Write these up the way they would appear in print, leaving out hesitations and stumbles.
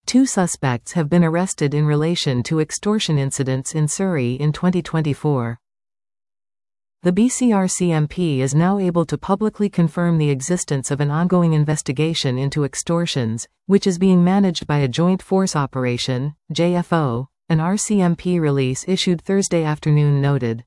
2 suspects have been arrested in relation to extortion incidents in Surrey in 2024. The BCRCMP is now able to publicly confirm the existence of an ongoing investigation into extortions, which is being managed by a Joint Force Operation, JFO, an RCMP release issued Thursday afternoon noted.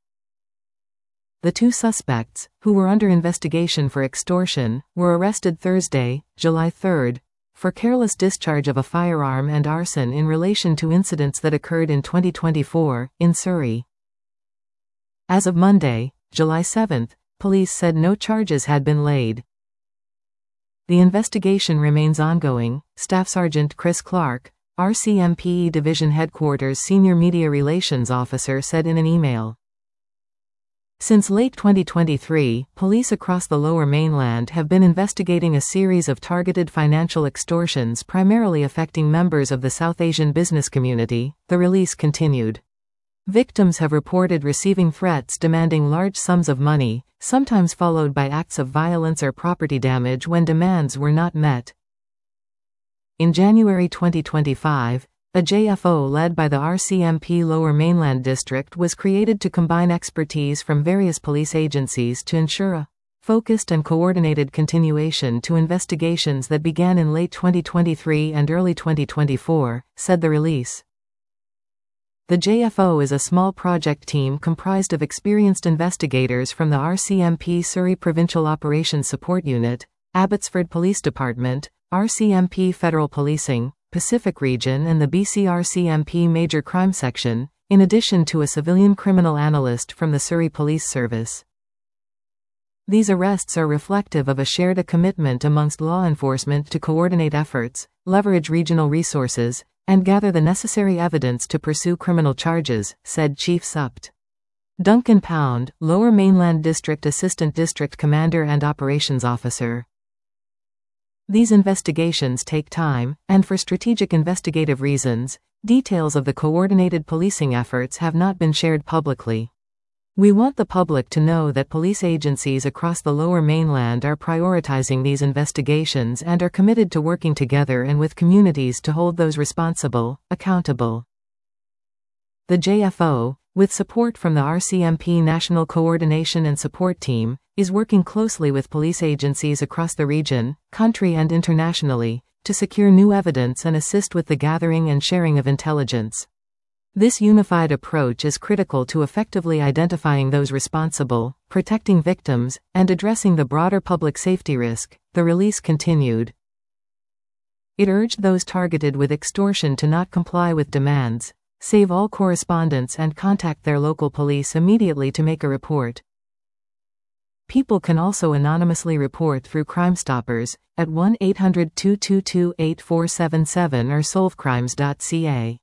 The 2 suspects, who were under investigation for extortion, were arrested Thursday, July 3, for careless discharge of a firearm and arson in relation to incidents that occurred in 2024, in Surrey. As of Monday, July 7, police said no charges had been laid. The investigation remains ongoing, Staff Sergeant Chris Clark, RCMP Division Headquarters Senior Media Relations Officer, said in an email. Since late 2023, police across the Lower Mainland have been investigating a series of targeted financial extortions primarily affecting members of the South Asian business community, the release continued. Victims have reported receiving threats demanding large sums of money, sometimes followed by acts of violence or property damage when demands were not met. In January 2025, a JFO led by the RCMP Lower Mainland District was created to combine expertise from various police agencies to ensure a focused and coordinated continuation to investigations that began in late 2023 and early 2024, said the release. The JFO is a small project team comprised of experienced investigators from the RCMP Surrey Provincial Operations Support Unit, Abbotsford Police Department, RCMP Federal Policing, Pacific Region and the BCRCMP Major Crime Section, in addition to a civilian criminal analyst from the Surrey Police Service. These arrests are reflective of a shared commitment amongst law enforcement to coordinate efforts, leverage regional resources, and gather the necessary evidence to pursue criminal charges, said Chief Supt. Duncan Pound, Lower Mainland District Assistant District Commander and Operations Officer. These investigations take time, and for strategic investigative reasons, details of the coordinated policing efforts have not been shared publicly. We want the public to know that police agencies across the Lower Mainland are prioritizing these investigations and are committed to working together and with communities to hold those responsible accountable. The JFO, with support from the RCMP National Coordination and Support Team, is working closely with police agencies across the region, country and internationally, to secure new evidence and assist with the gathering and sharing of intelligence. This unified approach is critical to effectively identifying those responsible, protecting victims, and addressing the broader public safety risk, the release continued. It urged those targeted with extortion to not comply with demands, save all correspondence and contact their local police immediately to make a report. People can also anonymously report through Crime Stoppers, at 1-800-222-8477 or solvecrimes.ca.